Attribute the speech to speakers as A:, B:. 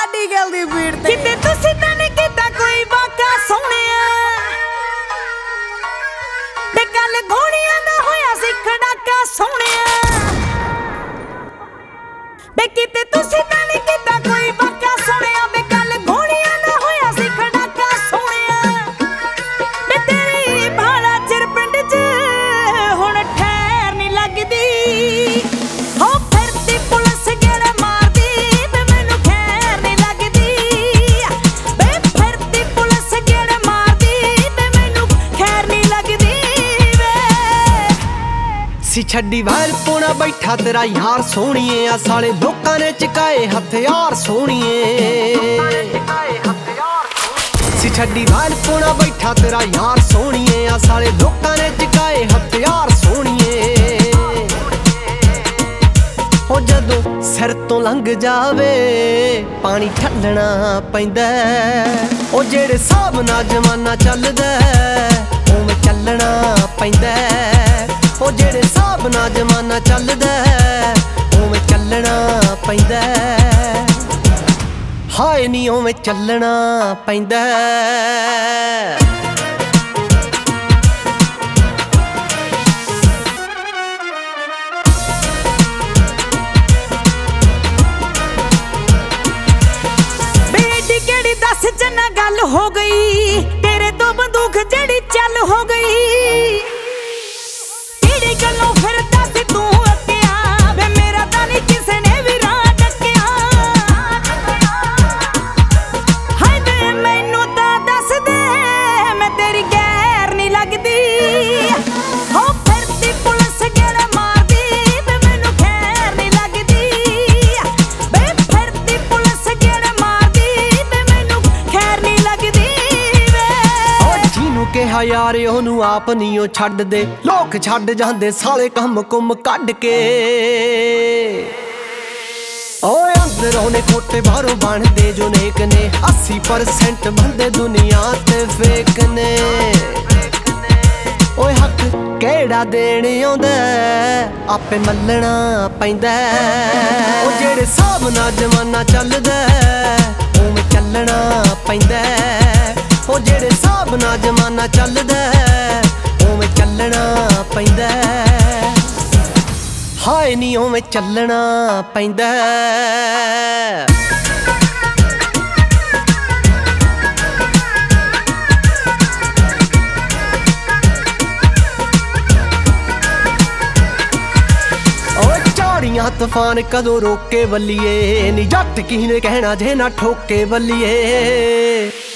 A: ਲਾਡੀ ਗੱਲ ਦੀ ਭੀੜ ਤੇ ਕਿਤੇ ਤੁਸੀਂ ਤਾਂ ਨਹੀਂ ਕੀਤਾ ਕੋਈ ਵਾਕਾ ਸੋਹਣਿਆ ਤੇ ਗੱਲ ਗੋਲੀਆਂ ਦਾ ਹੋਇਆ ਸੀ ਖੜਾਕਾ ਸੋਹਣਿਆ ਬੇ ਕਿਤੇ ਤੁਸੀਂ ਤਾਂ ਨਹੀਂ ਕੀਤਾ ਕੋਈ ਵਾਕਾ ਸੋਹਣਿਆ ਬੇ ਗੱਲ ਗੋਲੀਆਂ ਦਾ ਹੋਇਆ ਸੀ ਖੜਾਕਾ ਸੋਹਣਿਆ ਬੇ ਤੇਰੀ ਬਾਲਾ ਚਿਰ ਪਿੰਡ 'ਚ ਹੁਣ ਠਹਿਰ ਨਹੀਂ ਲੱਗਦੀ ਹੋ ਫਿਰਦੀ ਪੁਲਿਸ ਗੇੜਾ ਮਾਰਦੀ ਬੇ ਮੈਨੂੰ ਖੈਰ ਨਹੀਂ ਲੱਗਦੀ ਬੇ ਫਿਰਦੀ ਪੁਲਿਸ ਗੇੜਾ ਮਾਰਦੀ ਬੇ ਮੈਨੂੰ ਖੈਰ ਨਹੀਂ ਲੱਗਦੀ ਵੇ
B: ਸੀ ਛੱਡੀ ਵਾਲ ਪੋਣਾ ਬੈਠਾ ਤੇਰਾ ਯਾਰ ਸੋਹਣੀਏ ਆ ਸਾਲੇ ਲੋਕਾਂ ਨੇ ਚਕਾਏ ਹਥਿਆਰ ਸੋਹਣੀਏ ਸੀ ਛੱਡੀ ਵਾਲ ਪੋਣਾ ਬੈਠਾ ਤੇਰਾ ਯਾਰ ਸੋਹਣੀਏ ਆ ਸਾਲੇ ਲੋਕਾਂ ਨੇ ਚਕਾਏ ਹਥਿਆਰ ਸੋਹਣੀਏ ਹੋ ਜਦੋਂ ਸਿਰ ਤੋਂ ਲੰਘ ਜਾਵੇ ਪਾਣੀ ਠੱਲਣਾ ਪੈਂਦਾ ਉਹ ਜਿਹੜੇ ਹਿਸਾਬ ਨਾਲ ਜ਼ਮਾਨਾ ਚੱਲਦਾ ਉਵੇਂ ਚੱਲਣਾ ਪੈਂਦਾ ਉਹ ਜਿਹੜੇ ਹਿਸਾਬ ਨਾਲ ਜ਼ਮਾਨਾ ਚੱਲਦਾ ਉਵੇਂ ਚੱਲਣਾ ਪੈਂਦਾ ਹਾਏ ਨੀ ਉਵੇਂ ਚੱਲਣਾ ਪੈਂਦਾ
A: ਬੇਟੀ ਕਿਹੜੀ ਦੱਸ ਜਨਾ ਗੱਲ ਹੋ ਗਈ ਤੇਰੇ ਤੋਂ ਬੰਦੂਕ ਜਿਹੜੀ ਚੱਲ ਹੋ ਗਈ ਕਿਹੜੀ ਗੱਲੋਂ ਫਿਰਦਾ ਸੀ ਤੂੰ ਅੱਕਿਆ ਵੇ ਮੇਰਾ ਤਾਂ ਨਹੀਂ ਕਿਸੇ ਨੇ ਵੀ ਰਾਹ ਡੱਕਿਆ ਹਾਏ ਵੇ ਮੈਨੂੰ ਤਾਂ ਦੱਸ ਦੇ ਮੈਂ ਤੇਰੀ ਗੈਰ ਨਹੀਂ ਲੱਗਦੀ ਹੋ ਫਿਰਦੀ ਪੁਲਿਸ ਗੇੜਾ ਮਾਰਦੀ ਵੇ ਮੈਨੂੰ ਖੈਰ ਨਹੀਂ ਲੱਗਦੀ ਵੇ ਫਿਰਦੀ ਪੁਲਿਸ ਗੇੜਾ ਮਾਰਦੀ ਵੇ ਮੈਨੂੰ ਖੈਰ ਨਹੀਂ ਲੱਗਦੀ ਵੇ
B: ਉਹ ਜਿਹਨੂੰ ਕਿਹਾ ਯਾਰ ਉਹਨੂੰ ਆਪ ਨਹੀਂ ਉਹ ਛੱਡਦੇ ਲੋਕ ਛੱਡ ਜਾਂਦੇ ਸਾਲੇ ਕੰਮ ਕੁੰਮ ਕੱਢ ਕੇ ਓਏ ਅੰਦਰੋਂ ਨੇ ਖੋਟੇ ਬਾਹਰੋਂ ਬਣਦੇ ਜੋ ਨੇਕ ਨੇ 80% ਬੰਦੇ ਦੁਨੀਆ ਤੇ ਫੇਕ ਨੇ ਓਏ ਹੱਕ ਕਿਹੜਾ ਦੇਣ ਆਉਂਦਾ ਆਪੇ ਮੱਲਣਾ ਪੈਂਦਾ ਉਹ ਜਿਹੜੇ ਹਿਸਾਬ ਨਾਲ ਜ਼ਮਾਨਾ ਚੱਲਦਾ ਉਵੇਂ ਚੱਲਣਾ ਪੈਂਦਾ ਉਹ ਜਿਹੜੇ ਹਿਸਾਬ ਨਾਲ ਜ਼ਮਾਨਾ ਚੱਲਦਾ ਉਵੇਂ ਚੱਲਣਾ ਪੈਂਦਾ ਹਾਏ ਨੀ ਉਵੇਂ ਚੱਲਣਾ ਪੈਂਦਾ ਤੂਫਾਨ ਕਦੋਂ ਰੋਕੇ ਬੱਲੀਏ ਨੀ ਜੱਟ ਕੀ ਨੇ ਕਹਿਣਾ ਜੇ ਨਾ ਠੋਕੇ ਬੱਲੀਏ